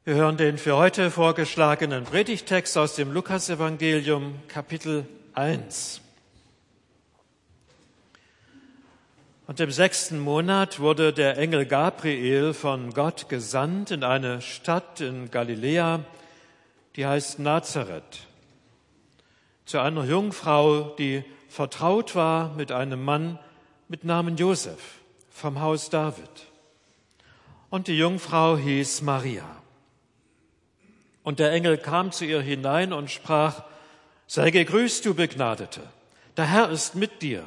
Wir hören den für heute vorgeschlagenen Predigttext aus dem Lukasevangelium, Kapitel 1. Und im 6. Monat wurde der Engel Gabriel von Gott gesandt in eine Stadt in Galiläa, die heißt Nazareth, zu einer Jungfrau, die vertraut war mit einem Mann mit Namen Josef vom Haus David. Und die Jungfrau hieß Maria. Und der Engel kam zu ihr hinein und sprach: Sei gegrüßt, du Begnadete, der Herr ist mit dir.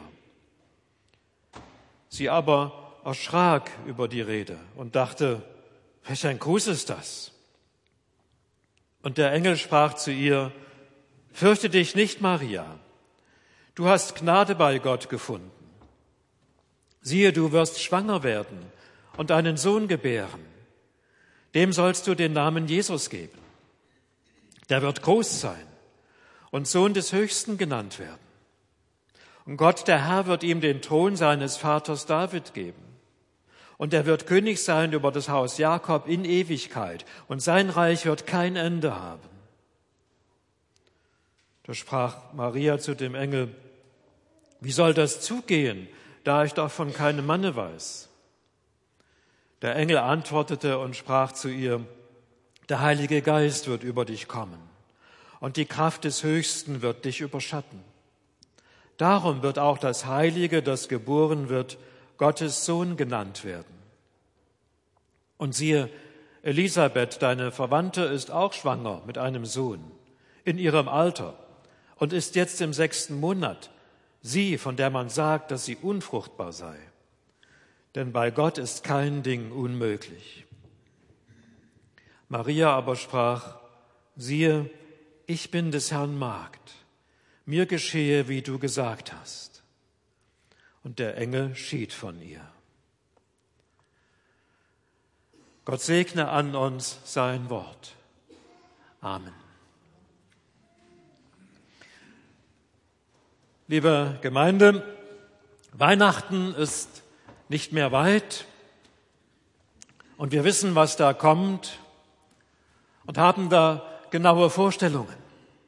Sie aber erschrak über die Rede und dachte: Welch ein Gruß ist das? Und der Engel sprach zu ihr: Fürchte dich nicht, Maria, du hast Gnade bei Gott gefunden. Siehe, du wirst schwanger werden und einen Sohn gebären. Dem sollst du den Namen Jesus geben. Der wird groß sein und Sohn des Höchsten genannt werden. Und Gott, der Herr, wird ihm den Thron seines Vaters David geben. Und er wird König sein über das Haus Jakob in Ewigkeit. Und sein Reich wird kein Ende haben. Da sprach Maria zu dem Engel: Wie soll das zugehen, da ich doch von keinem Manne weiß? Der Engel antwortete und sprach zu ihr: Der Heilige Geist wird über dich kommen und die Kraft des Höchsten wird dich überschatten. Darum wird auch das Heilige, das geboren wird, Gottes Sohn genannt werden. Und siehe, Elisabeth, deine Verwandte, ist auch schwanger mit einem Sohn in ihrem Alter und ist jetzt im 6. Monat, sie, von der man sagt, dass sie unfruchtbar sei. Denn bei Gott ist kein Ding unmöglich. Maria aber sprach: Siehe, ich bin des Herrn Magd. Mir geschehe, wie du gesagt hast. Und der Engel schied von ihr. Gott segne an uns sein Wort. Amen. Liebe Gemeinde, Weihnachten ist nicht mehr weit und wir wissen, was da kommt und haben da genaue Vorstellungen.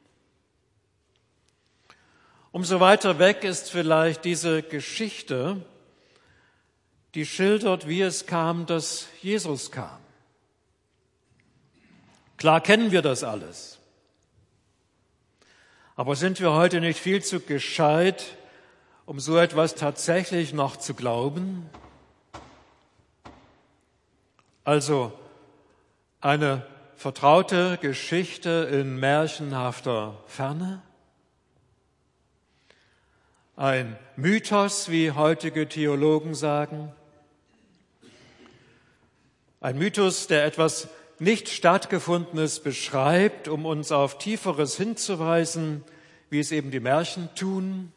Umso weiter weg ist vielleicht diese Geschichte, die schildert, wie es kam, dass Jesus kam. Klar kennen wir das alles. Aber sind wir heute nicht viel zu gescheit, um so etwas tatsächlich noch zu glauben? Also eine vertraute Geschichte in märchenhafter Ferne? Ein Mythos, wie heutige Theologen sagen? Ein Mythos, der etwas nicht Stattgefundenes beschreibt, um uns auf Tieferes hinzuweisen, wie es eben die Märchen tun?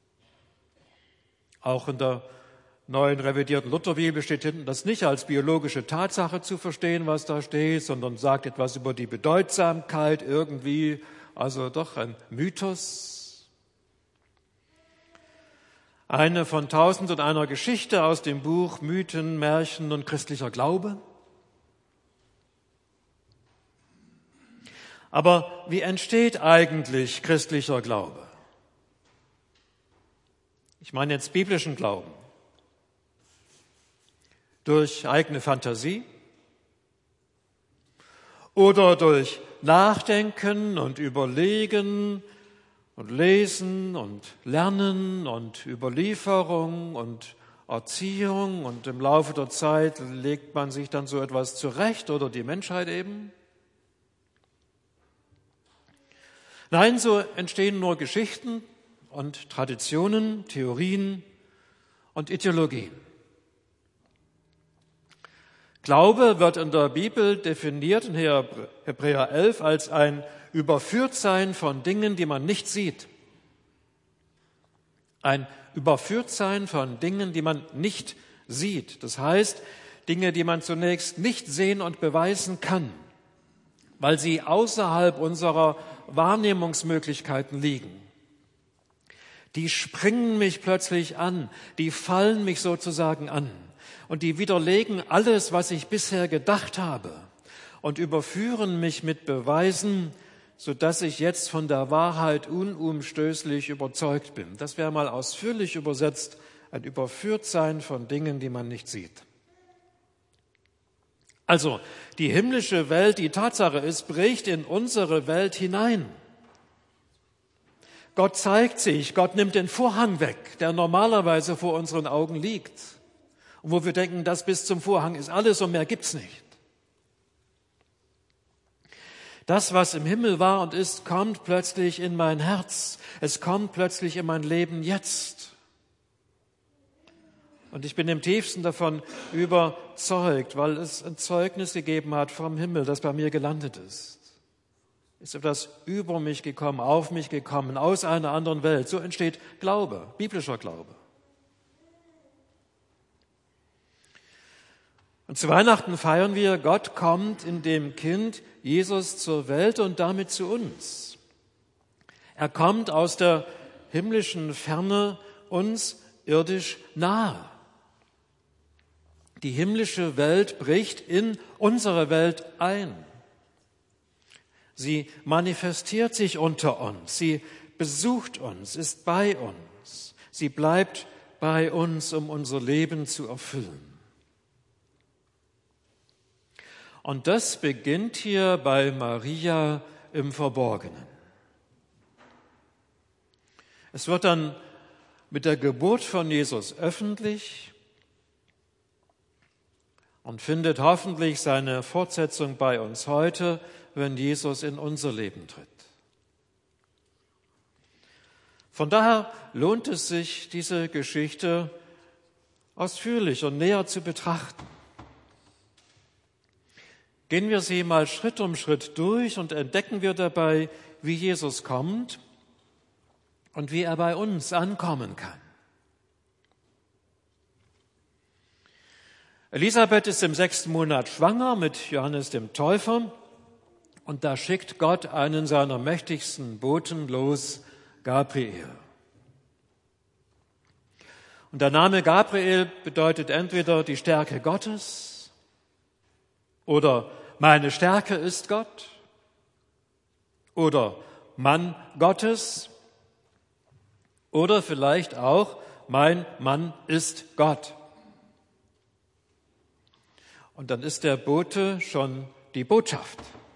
Auch in der neuen revidierten Lutherbibel steht hinten, das nicht als biologische Tatsache zu verstehen, was da steht, sondern sagt etwas über die Bedeutsamkeit irgendwie, also doch ein Mythos. Eine von 1001 Geschichte aus dem Buch Mythen, Märchen und christlicher Glaube. Aber wie entsteht eigentlich christlicher Glaube? Ich meine jetzt biblischen Glauben. Durch eigene Fantasie oder durch Nachdenken und Überlegen und Lesen und Lernen und Überlieferung und Erziehung und im Laufe der Zeit legt man sich dann so etwas zurecht oder die Menschheit eben? Nein, so entstehen nur Geschichten und Traditionen, Theorien und Ideologien. Glaube wird in der Bibel definiert, in Hebräer 11, als ein Überführtsein von Dingen, die man nicht sieht. Ein Überführtsein von Dingen, die man nicht sieht. Das heißt, Dinge, die man zunächst nicht sehen und beweisen kann, weil sie außerhalb unserer Wahrnehmungsmöglichkeiten liegen. Die springen mich plötzlich an, die fallen mich sozusagen an und die widerlegen alles, was ich bisher gedacht habe und überführen mich mit Beweisen, sodass ich jetzt von der Wahrheit unumstößlich überzeugt bin. Das wäre mal ausführlich übersetzt, ein Überführtsein von Dingen, die man nicht sieht. Also, die himmlische Welt, die Tatsache ist, bricht in unsere Welt hinein. Gott zeigt sich, Gott nimmt den Vorhang weg, der normalerweise vor unseren Augen liegt. Und wo wir denken, das bis zum Vorhang ist alles und mehr gibt's nicht. Das, was im Himmel war und ist, kommt plötzlich in mein Herz. Es kommt plötzlich in mein Leben jetzt. Und ich bin im tiefsten davon überzeugt, weil es ein Zeugnis gegeben hat vom Himmel, das bei mir gelandet ist. Ist etwas über mich gekommen, auf mich gekommen, aus einer anderen Welt. So entsteht Glaube, biblischer Glaube. Und zu Weihnachten feiern wir, Gott kommt in dem Kind Jesus zur Welt und damit zu uns. Er kommt aus der himmlischen Ferne uns irdisch nahe. Die himmlische Welt bricht in unsere Welt ein. Sie manifestiert sich unter uns, sie besucht uns, ist bei uns. Sie bleibt bei uns, um unser Leben zu erfüllen. Und das beginnt hier bei Maria im Verborgenen. Es wird dann mit der Geburt von Jesus öffentlich und findet hoffentlich seine Fortsetzung bei uns heute, wenn Jesus in unser Leben tritt. Von daher lohnt es sich, diese Geschichte ausführlich und näher zu betrachten. Gehen wir sie mal Schritt um Schritt durch und entdecken wir dabei, wie Jesus kommt und wie er bei uns ankommen kann. Elisabeth ist im 6. Monat schwanger mit Johannes dem Täufer und da schickt Gott einen seiner mächtigsten Boten los, Gabriel. Und der Name Gabriel bedeutet entweder die Stärke Gottes oder meine Stärke ist Gott oder Mann Gottes oder vielleicht auch mein Mann ist Gott. Und dann ist der Bote schon die Botschaft.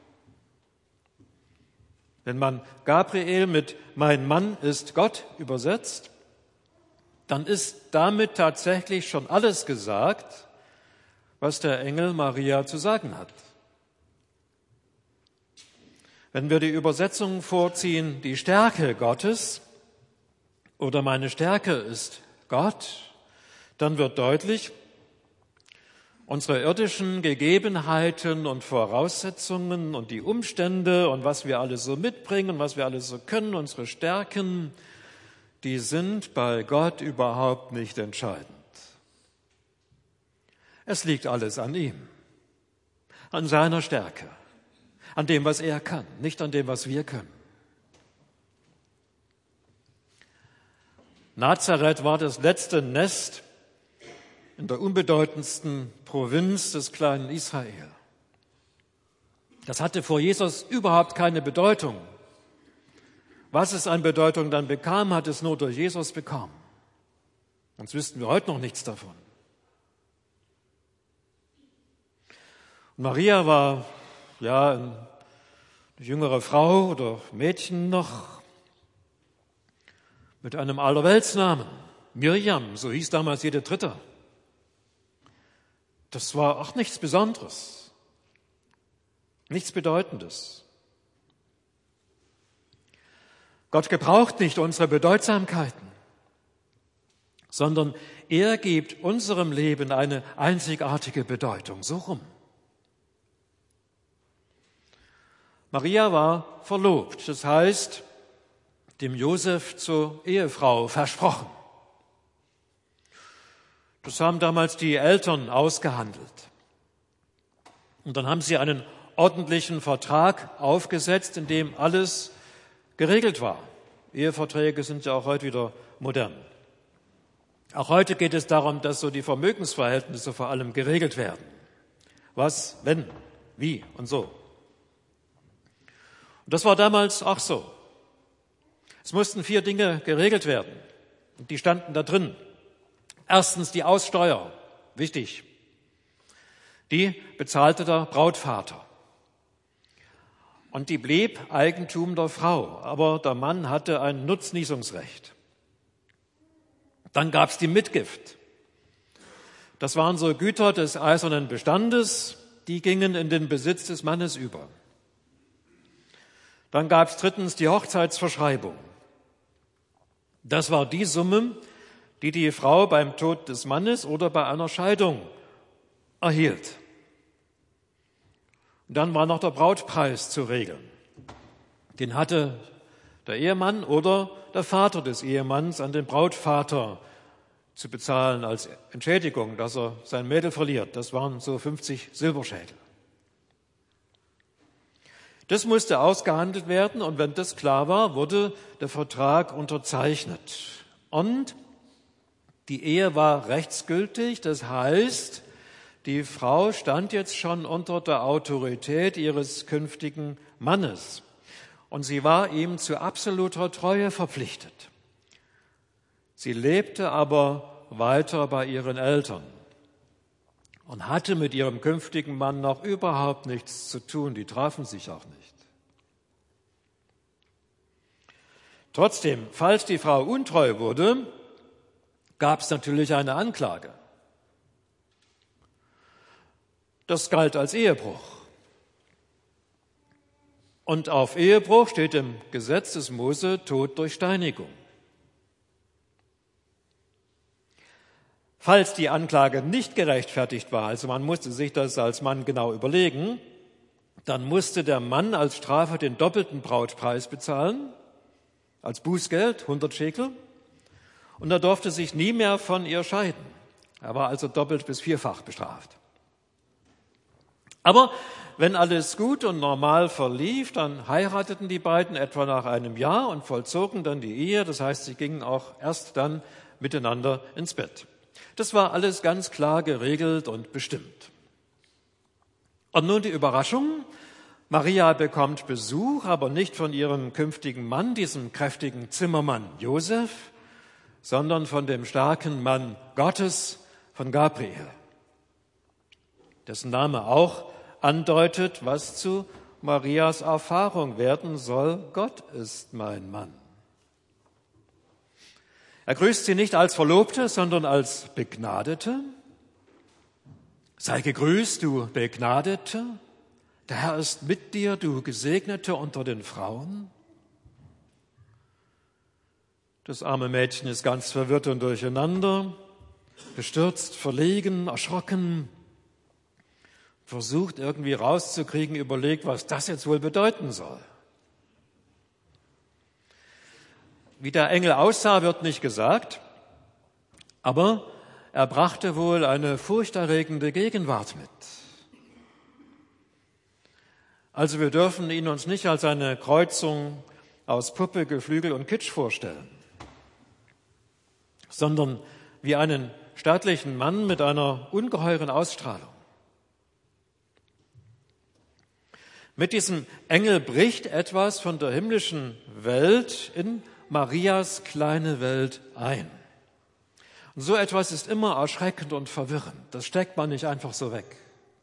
Wenn man Gabriel mit mein Mann ist Gott übersetzt, dann ist damit tatsächlich schon alles gesagt, was der Engel Maria zu sagen hat. Wenn wir die Übersetzung vorziehen, die Stärke Gottes oder meine Stärke ist Gott, dann wird deutlich, unsere irdischen Gegebenheiten und Voraussetzungen und die Umstände und was wir alles so mitbringen, was wir alles so können, unsere Stärken, die sind bei Gott überhaupt nicht entscheidend. Es liegt alles an ihm, an seiner Stärke, an dem, was er kann, nicht an dem, was wir können. Nazareth war das letzte Nest in der unbedeutendsten Provinz des kleinen Israel. Das hatte vor Jesus überhaupt keine Bedeutung. Was es an Bedeutung dann bekam, hat es nur durch Jesus bekommen. Sonst wüssten wir heute noch nichts davon. Und Maria war eine jüngere Frau oder Mädchen noch mit einem Allerweltsnamen. Mirjam, so hieß damals jede Dritte. Das war auch nichts Besonderes, nichts Bedeutendes. Gott gebraucht nicht unsere Bedeutsamkeiten, sondern er gibt unserem Leben eine einzigartige Bedeutung. So rum. Maria war verlobt, das heißt, dem Josef zur Ehefrau versprochen. Das haben damals die Eltern ausgehandelt. Und dann haben sie einen ordentlichen Vertrag aufgesetzt, in dem alles geregelt war. Eheverträge sind ja auch heute wieder modern. Auch heute geht es darum, dass so die Vermögensverhältnisse vor allem geregelt werden. Was, wenn wie und so. Und das war damals auch so. Es mussten 4 Dinge geregelt werden. Und die standen da drin. Erstens die Aussteuer, wichtig. Die bezahlte der Brautvater. Und die blieb Eigentum der Frau, aber der Mann hatte ein Nutznießungsrecht. Dann gab es die Mitgift. Das waren so Güter des eisernen Bestandes, die gingen in den Besitz des Mannes über. Dann gab es drittens die Hochzeitsverschreibung. Das war die Summe, die die Frau beim Tod des Mannes oder bei einer Scheidung erhielt. Und dann war noch der Brautpreis zu regeln. Den hatte der Ehemann oder der Vater des Ehemanns an den Brautvater zu bezahlen als Entschädigung, dass er sein Mädel verliert. Das waren so 50 Silberschädel. Das musste ausgehandelt werden und wenn das klar war, wurde der Vertrag unterzeichnet. Und die Ehe war rechtsgültig, das heißt, die Frau stand jetzt schon unter der Autorität ihres künftigen Mannes und sie war ihm zu absoluter Treue verpflichtet. Sie lebte aber weiter bei ihren Eltern und hatte mit ihrem künftigen Mann noch überhaupt nichts zu tun. Die trafen sich auch nicht. Trotzdem, falls die Frau untreu wurde, gab es natürlich eine Anklage. Das galt als Ehebruch. Und auf Ehebruch steht im Gesetz des Mose Tod durch Steinigung. Falls die Anklage nicht gerechtfertigt war, also man musste sich das als Mann genau überlegen, dann musste der Mann als Strafe den doppelten Brautpreis bezahlen, als Bußgeld 100 Schekel, und er durfte sich nie mehr von ihr scheiden. Er war also doppelt bis vierfach bestraft. Aber wenn alles gut und normal verlief, dann heirateten die beiden etwa nach einem Jahr und vollzogen dann die Ehe. Das heißt, sie gingen auch erst dann miteinander ins Bett. Das war alles ganz klar geregelt und bestimmt. Und nun die Überraschung. Maria bekommt Besuch, aber nicht von ihrem künftigen Mann, diesem kräftigen Zimmermann Josef, sondern von dem starken Mann Gottes, von Gabriel, dessen Name auch andeutet, was zu Marias Erfahrung werden soll. Gott ist mein Mann. Er grüßt sie nicht als Verlobte, sondern als Begnadete. Sei gegrüßt, du Begnadete. Der Herr ist mit dir, du Gesegnete unter den Frauen. Das arme Mädchen ist ganz verwirrt und durcheinander, bestürzt, verlegen, erschrocken, versucht irgendwie rauszukriegen, überlegt, was das jetzt wohl bedeuten soll. Wie der Engel aussah, wird nicht gesagt, aber er brachte wohl eine furchterregende Gegenwart mit. Also wir dürfen ihn uns nicht als eine Kreuzung aus Puppe, Geflügel und Kitsch vorstellen, sondern wie einen stattlichen Mann mit einer ungeheuren Ausstrahlung. Mit diesem Engel bricht etwas von der himmlischen Welt in Marias kleine Welt ein. Und so etwas ist immer erschreckend und verwirrend. Das steckt man nicht einfach so weg.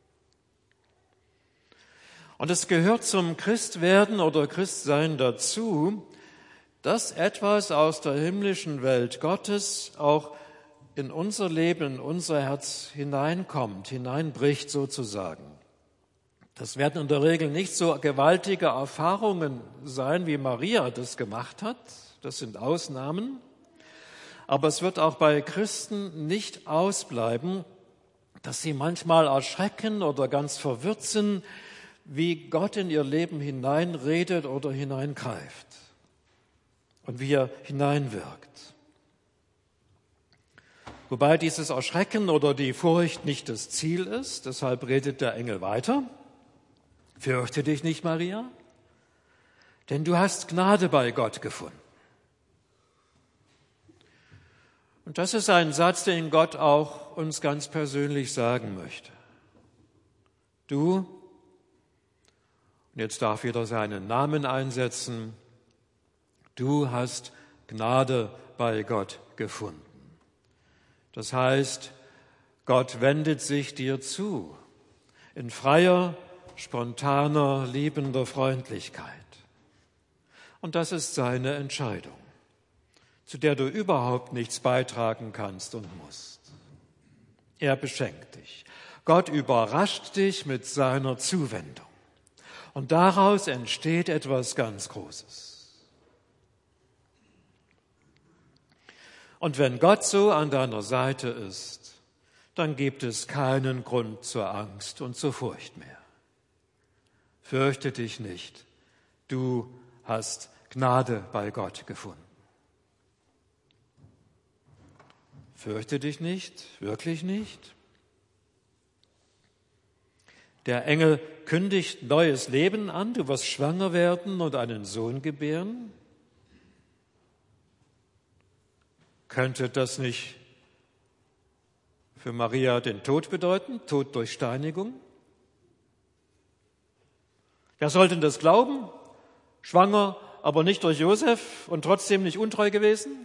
Und es gehört zum Christwerden oder Christsein dazu, dass etwas aus der himmlischen Welt Gottes auch in unser Leben, in unser Herz hineinkommt, hineinbricht sozusagen. Das werden in der Regel nicht so gewaltige Erfahrungen sein, wie Maria das gemacht hat. Das sind Ausnahmen. Aber es wird auch bei Christen nicht ausbleiben, dass sie manchmal erschrecken oder ganz verwirrt sind, wie Gott in ihr Leben hineinredet oder hineingreift und wie er hineinwirkt. Wobei dieses Erschrecken oder die Furcht nicht das Ziel ist, deshalb redet der Engel weiter. Fürchte dich nicht, Maria, denn du hast Gnade bei Gott gefunden. Und das ist ein Satz, den Gott auch uns ganz persönlich sagen möchte. Du Und jetzt darf jeder seinen Namen einsetzen. Du hast Gnade bei Gott gefunden. Das heißt, Gott wendet sich dir zu in freier, spontaner, liebender Freundlichkeit. Und das ist seine Entscheidung, zu der du überhaupt nichts beitragen kannst und musst. Er beschenkt dich. Gott überrascht dich mit seiner Zuwendung. Und daraus entsteht etwas ganz Großes. Und wenn Gott so an deiner Seite ist, dann gibt es keinen Grund zur Angst und zur Furcht mehr. Fürchte dich nicht, du hast Gnade bei Gott gefunden. Fürchte dich nicht, wirklich nicht. Der Engel kündigt neues Leben an, du wirst schwanger werden und einen Sohn gebären. Könnte das nicht für Maria den Tod bedeuten, Tod durch Steinigung? Wer sollte das glauben? Schwanger, aber nicht durch Josef und trotzdem nicht untreu gewesen?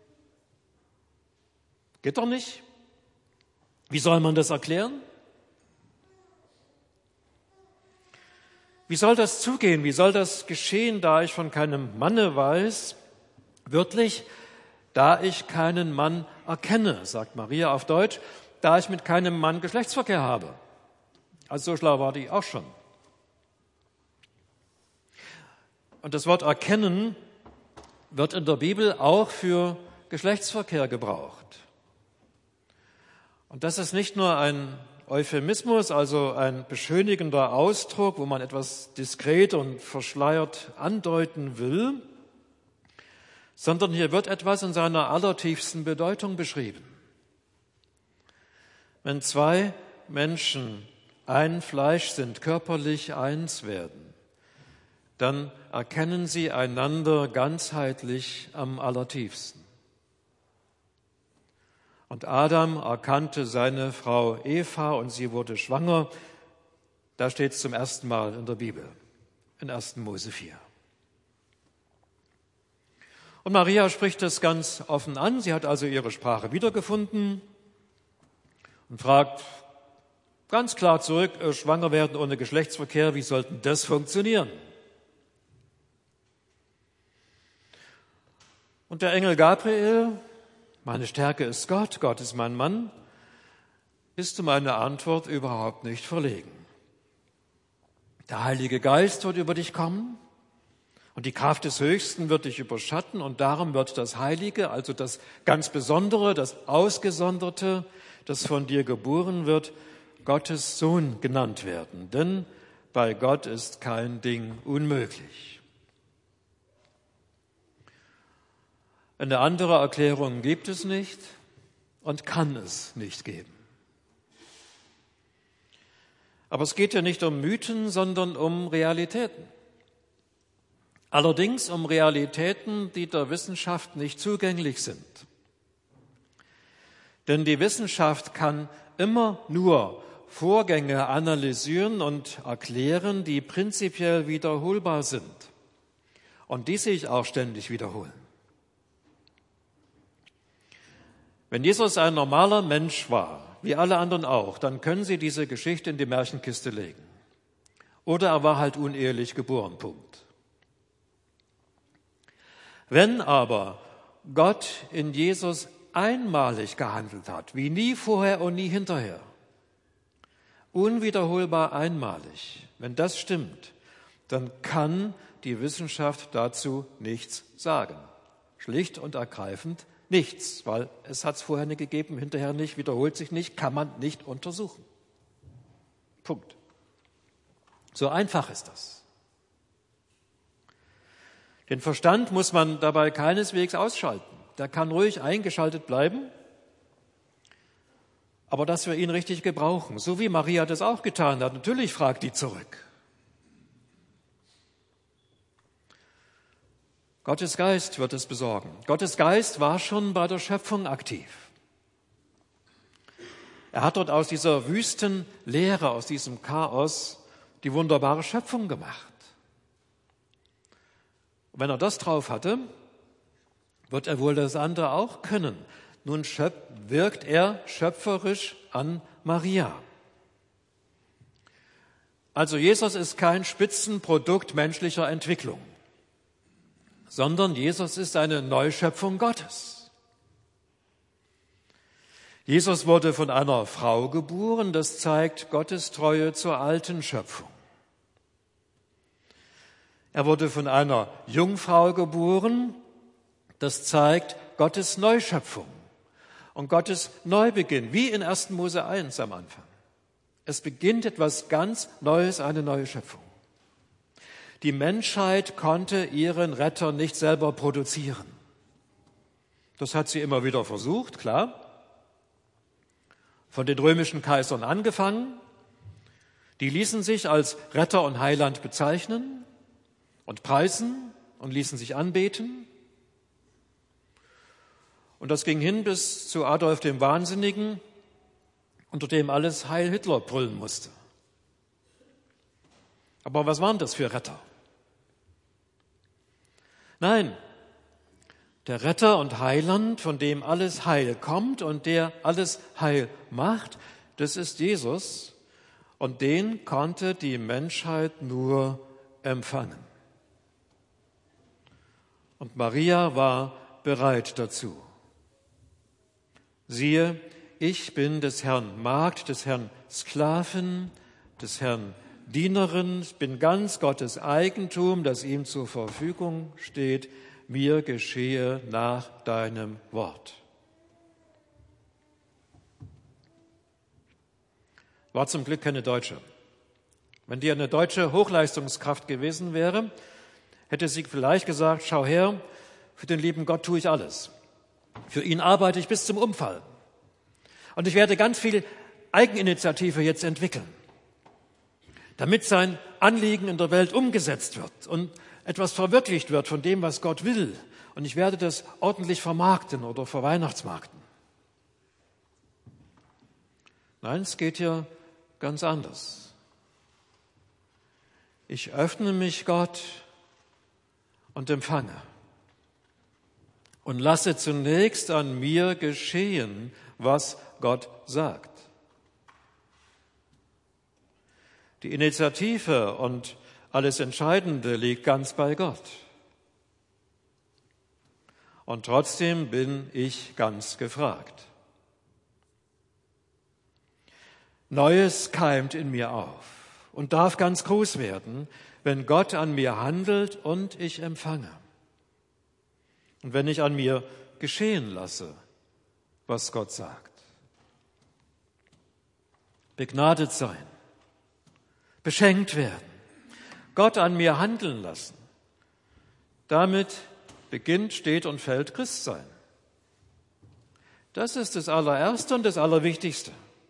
Geht doch nicht. Wie soll man das erklären? Wie soll das zugehen? Wie soll das geschehen, da ich von keinem Manne weiß? Wörtlich, da ich keinen Mann erkenne, sagt Maria auf Deutsch, da ich mit keinem Mann Geschlechtsverkehr habe. Also so schlau war die auch schon. Und das Wort erkennen wird in der Bibel auch für Geschlechtsverkehr gebraucht. Und das ist nicht nur ein Euphemismus, also ein beschönigender Ausdruck, wo man etwas diskret und verschleiert andeuten will, sondern hier wird etwas in seiner allertiefsten Bedeutung beschrieben. Wenn zwei Menschen ein Fleisch sind, körperlich eins werden, dann erkennen sie einander ganzheitlich am allertiefsten. Und Adam erkannte seine Frau Eva und sie wurde schwanger. Da steht es zum ersten Mal in der Bibel, in 1. Mose 4. Und Maria spricht das ganz offen an. Sie hat also ihre Sprache wiedergefunden und fragt ganz klar zurück, schwanger werden ohne Geschlechtsverkehr, wie sollten das funktionieren? Und der Engel Gabriel, meine Stärke ist Gott, Gott ist mein Mann, ist um eine Antwort überhaupt nicht verlegen. Der Heilige Geist wird über dich kommen und die Kraft des Höchsten wird dich überschatten und darum wird das Heilige, also das ganz Besondere, das Ausgesonderte, das von dir geboren wird, Gottes Sohn genannt werden. Denn bei Gott ist kein Ding unmöglich. Eine andere Erklärung gibt es nicht und kann es nicht geben. Aber es geht ja nicht um Mythen, sondern um Realitäten. Allerdings um Realitäten, die der Wissenschaft nicht zugänglich sind. Denn die Wissenschaft kann immer nur Vorgänge analysieren und erklären, die prinzipiell wiederholbar sind und die sich auch ständig wiederholen. Wenn Jesus ein normaler Mensch war, wie alle anderen auch, dann können Sie diese Geschichte in die Märchenkiste legen. Oder er war halt unehelich geboren, Punkt. Wenn aber Gott in Jesus einmalig gehandelt hat, wie nie vorher und nie hinterher, unwiederholbar einmalig, wenn das stimmt, dann kann die Wissenschaft dazu nichts sagen. Schlicht und ergreifend nichts, weil es hat es vorher nicht gegeben, hinterher nicht, wiederholt sich nicht, kann man nicht untersuchen. Punkt. So einfach ist das. Den Verstand muss man dabei keineswegs ausschalten. Der kann ruhig eingeschaltet bleiben, aber dass wir ihn richtig gebrauchen, so wie Maria das auch getan hat. Natürlich fragt die zurück. Gottes Geist wird es besorgen. Gottes Geist war schon bei der Schöpfung aktiv. Er hat dort aus dieser wüsten Leere, aus diesem Chaos, die wunderbare Schöpfung gemacht. Wenn er das drauf hatte, wird er wohl das andere auch können. Nun wirkt er schöpferisch an Maria. Also Jesus ist kein Spitzenprodukt menschlicher Entwicklung, sondern Jesus ist eine Neuschöpfung Gottes. Jesus wurde von einer Frau geboren, das zeigt Gottes Treue zur alten Schöpfung. Er wurde von einer Jungfrau geboren, das zeigt Gottes Neuschöpfung und Gottes Neubeginn, wie in 1. Mose 1 am Anfang. Es beginnt etwas ganz Neues, eine neue Schöpfung. Die Menschheit konnte ihren Retter nicht selber produzieren. Das hat sie immer wieder versucht, klar. Von den römischen Kaisern angefangen. Die ließen sich als Retter und Heiland bezeichnen und preisen und ließen sich anbeten. Und das ging hin bis zu Adolf dem Wahnsinnigen, unter dem alles Heil Hitler brüllen musste. Aber was waren das für Retter? Nein, der Retter und Heiland, von dem alles Heil kommt und der alles Heil macht, das ist Jesus und den konnte die Menschheit nur empfangen. Und Maria war bereit dazu. Siehe, ich bin des Herrn Magd, des Herrn Sklavin, des Herrn Dienerin, ich bin ganz Gottes Eigentum, das ihm zur Verfügung steht, mir geschehe nach deinem Wort. War zum Glück keine Deutsche. Wenn die eine deutsche Hochleistungskraft gewesen wäre, hätte sie vielleicht gesagt, schau her, für den lieben Gott tue ich alles. Für ihn arbeite ich bis zum Umfallen. Und ich werde ganz viel Eigeninitiative jetzt entwickeln, damit sein Anliegen in der Welt umgesetzt wird und etwas verwirklicht wird von dem, was Gott will. Und ich werde das ordentlich vermarkten oder verweihnachtsmarkten. Nein, es geht hier ganz anders. Ich öffne mich Gott und empfange und lasse zunächst an mir geschehen, was Gott sagt. Die Initiative und alles Entscheidende liegt ganz bei Gott. Und trotzdem bin ich ganz gefragt. Neues keimt in mir auf und darf ganz groß werden, wenn Gott an mir handelt und ich empfange. Und wenn ich an mir geschehen lasse, was Gott sagt. Begnadet sein, beschenkt werden, Gott an mir handeln lassen. Damit beginnt, steht und fällt Christsein. Das ist das Allererste und das Allerwichtigste.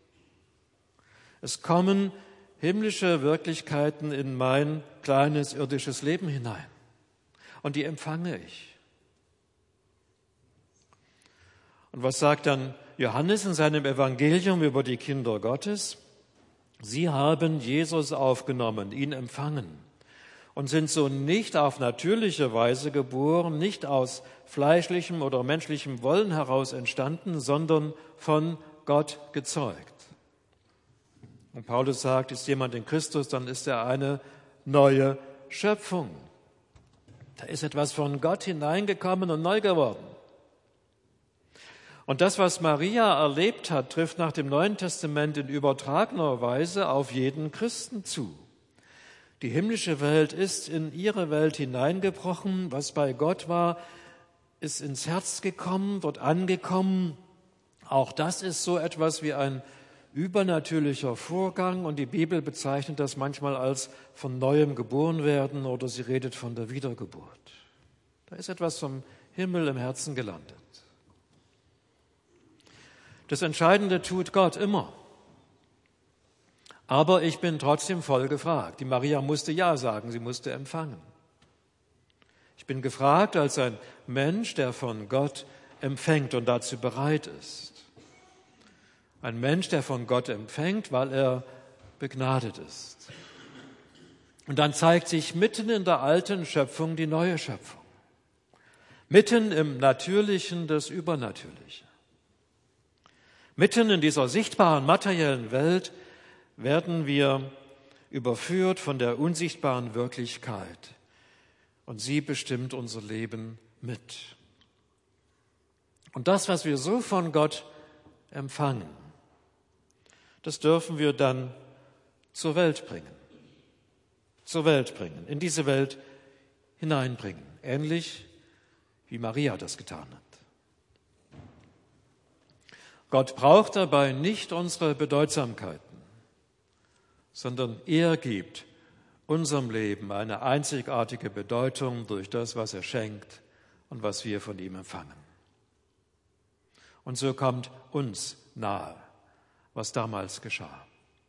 Es kommen himmlische Wirklichkeiten in mein kleines irdisches Leben hinein. Und die empfange ich. Und was sagt dann Johannes in seinem Evangelium über die Kinder Gottes? Sie haben Jesus aufgenommen, ihn empfangen und sind so nicht auf natürliche Weise geboren, nicht aus fleischlichem oder menschlichem Wollen heraus entstanden, sondern von Gott gezeugt. Und Paulus sagt, ist jemand in Christus, dann ist er eine neue Schöpfung. Da ist etwas von Gott hineingekommen und neu geworden. Und das, was Maria erlebt hat, trifft nach dem Neuen Testament in übertragener Weise auf jeden Christen zu. Die himmlische Welt ist in ihre Welt hineingebrochen. Was bei Gott war, ist ins Herz gekommen, dort angekommen. Auch das ist so etwas wie ein übernatürlicher Vorgang und die Bibel bezeichnet das manchmal als von Neuem geboren werden oder sie redet von der Wiedergeburt. Da ist etwas vom Himmel im Herzen gelandet. Das Entscheidende tut Gott immer. Aber ich bin trotzdem voll gefragt. Die Maria musste Ja sagen, sie musste empfangen. Ich bin gefragt als ein Mensch, der von Gott empfängt und dazu bereit ist. Ein Mensch, der von Gott empfängt, weil er begnadet ist. Und dann zeigt sich mitten in der alten Schöpfung die neue Schöpfung. Mitten im Natürlichen das Übernatürliche. Mitten in dieser sichtbaren materiellen Welt werden wir überführt von der unsichtbaren Wirklichkeit. Und sie bestimmt unser Leben mit. Und das, was wir so von Gott empfangen, das dürfen wir dann zur Welt bringen. Zur Welt bringen, in diese Welt hineinbringen. Ähnlich wie Maria das getan hat. Gott braucht dabei nicht unsere Bedeutsamkeiten, sondern er gibt unserem Leben eine einzigartige Bedeutung durch das, was er schenkt und was wir von ihm empfangen. Und so kommt uns nahe, was damals geschah.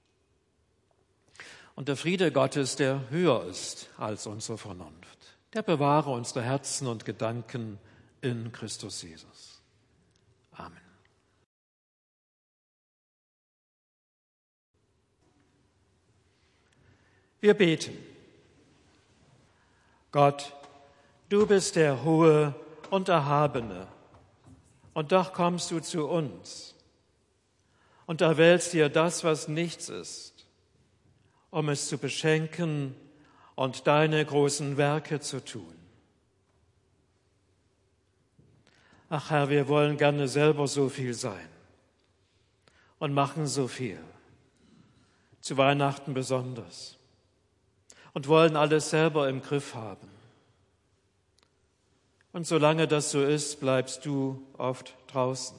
Und der Friede Gottes, der höher ist als unsere Vernunft, der bewahre unsere Herzen und Gedanken in Christus Jesus. Amen. Wir beten. Gott, du bist der Hohe und Erhabene, und doch kommst du zu uns und erwählst dir das, was nichts ist, um es zu beschenken und deine großen Werke zu tun. Ach Herr, wir wollen gerne selber so viel sein und machen so viel, zu Weihnachten besonders, und wollen alles selber im Griff haben. Und solange das so ist, bleibst du oft draußen.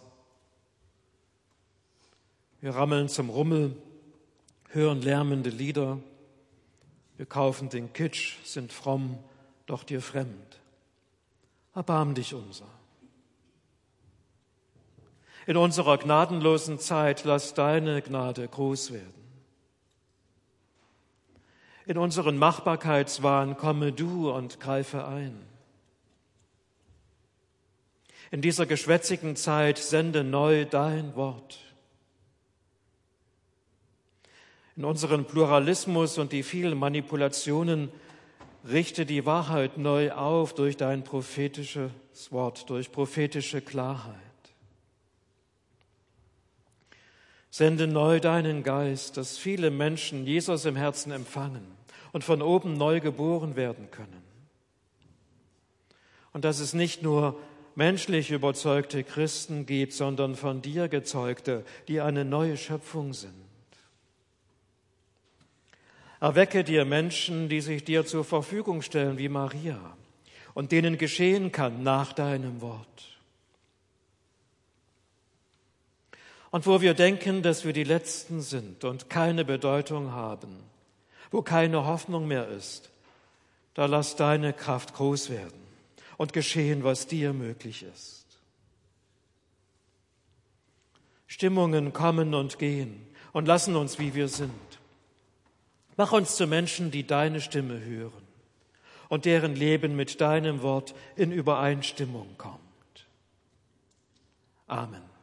Wir rammeln zum Rummel, hören lärmende Lieder, wir kaufen den Kitsch, sind fromm, doch dir fremd. Erbarm dich unser. In unserer gnadenlosen Zeit lass deine Gnade groß werden. In unseren Machbarkeitswahn komme du und greife ein. In dieser geschwätzigen Zeit sende neu dein Wort. In unseren Pluralismus und die vielen Manipulationen richte die Wahrheit neu auf durch dein prophetisches Wort, durch prophetische Klarheit. Sende neu deinen Geist, dass viele Menschen Jesus im Herzen empfangen und von oben neu geboren werden können. Und dass es nicht nur menschlich überzeugte Christen gibt, sondern von dir gezeugte, die eine neue Schöpfung sind. Erwecke dir Menschen, die sich dir zur Verfügung stellen, wie Maria, und denen geschehen kann nach deinem Wort. Und wo wir denken, dass wir die Letzten sind und keine Bedeutung haben, wo keine Hoffnung mehr ist, da lass deine Kraft groß werden und geschehen, was dir möglich ist. Stimmungen kommen und gehen und lassen uns, wie wir sind. Mach uns zu Menschen, die deine Stimme hören und deren Leben mit deinem Wort in Übereinstimmung kommt. Amen.